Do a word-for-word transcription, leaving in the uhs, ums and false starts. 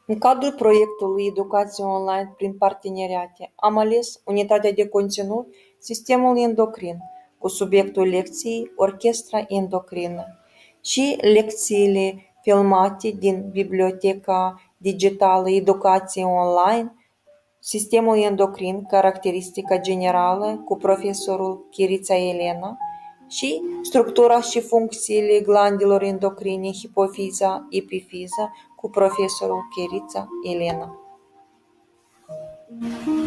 În cadrul proiectului Educație Online prin Parteneriate, am ales unitatea de conținut Sistemul endocrin, cu subiectul lecției Orchestra endocrină și lecțiile filmate din Biblioteca Digitală Educație Online, Sistemul endocrin, caracteristica generală, cu profesorul Chirița Elena și structura și funcțiile glandelor endocrine, hipofiza, epifiza, cu profesorul Chirița Elena.